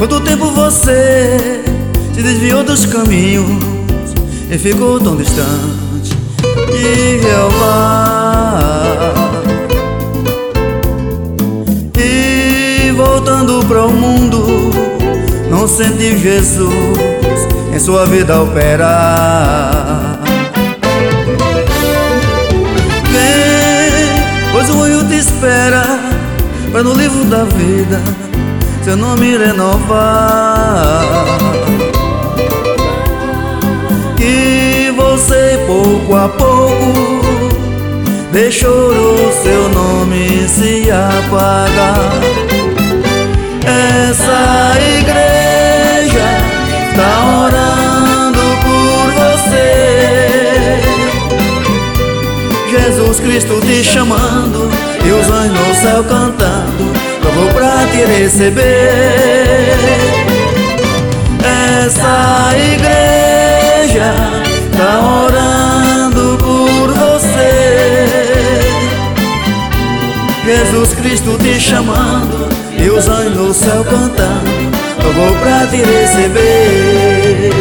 Quanto tempo você se desviou dos caminhos e ficou tão distante de Jeová? E voltando para o mundo, não sentiu Jesus em sua vida operar. Vem, pois o Rio te espera, para no livro da vida seu nome renovar. Que você pouco a pouco deixou o seu nome se apagar. Essa igreja está orando por você, Jesus Cristo te chamando e os anjos no céu cantando, eu vou pra te receber. Essa igreja tá orando por você, Jesus Cristo te chamando e os anjos no céu cantando, eu vou pra te receber.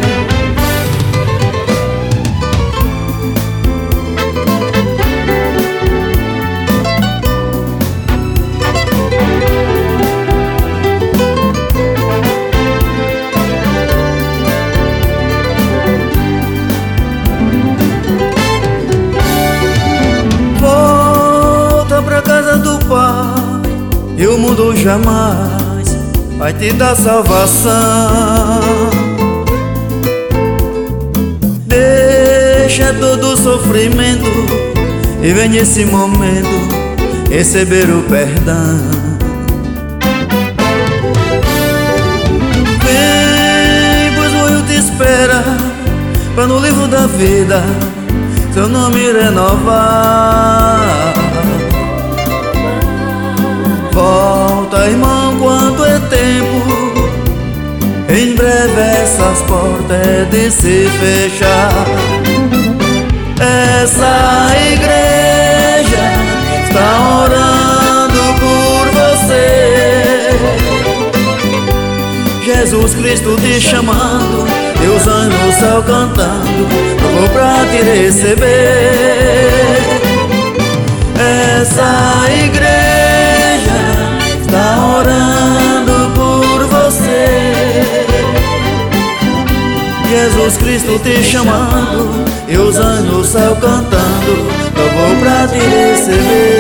E o mundo jamais vai te dar salvação. Deixa todo o sofrimento e vem nesse momento receber o perdão. Vem, pois o Rio te espera, pra no livro da vida seu nome renovar. Volta, irmão, quanto é tempo, em breve essas portas é de se fechar. Essa igreja está orando por você, Jesus Cristo te chamando e os anjos no céu cantando, eu vou pra te receber. Essa igreja está orando por você, Jesus Cristo te chamando e os anjos no céu cantando, eu vou pra te receber.